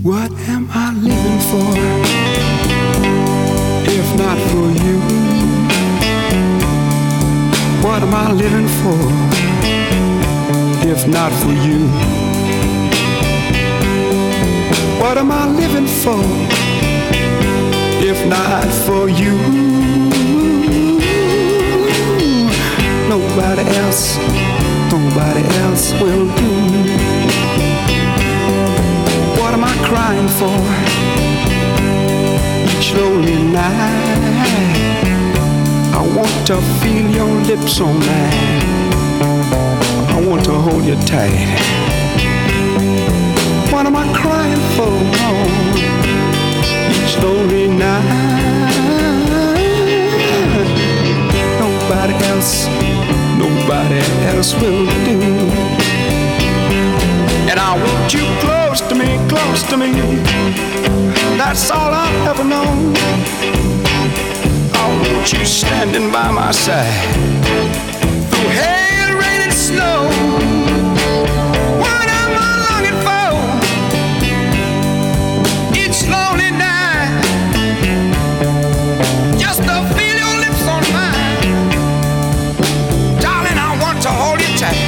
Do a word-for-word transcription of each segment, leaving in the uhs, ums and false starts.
What am I living for if not for you? What am I living for if not for you? What am I living for if not for you? Nobody else, nobody else will do. What am I crying for each lonely night? I want to feel your lips on mine. I want to hold you tight. What am I crying for each lonely night? Nobody else, nobody else will do. And I want you close to me, close to me. That's all I've ever known. I want you standing by my side through hail, rain, and snow. What am I longing for each lonely night? Just to feel your lips on mine. Darling, I want to hold you tight.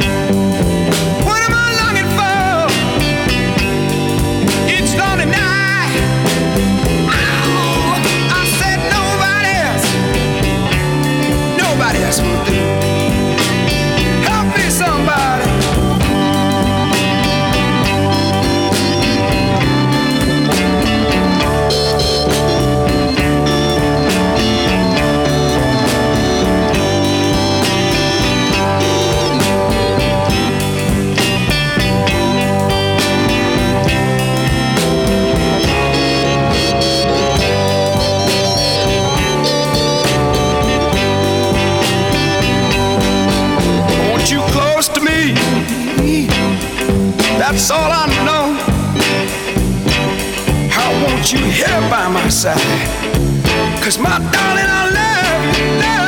Help me, somebody. That's all I know. I want you here by my side, 'cause my darling, I love you, love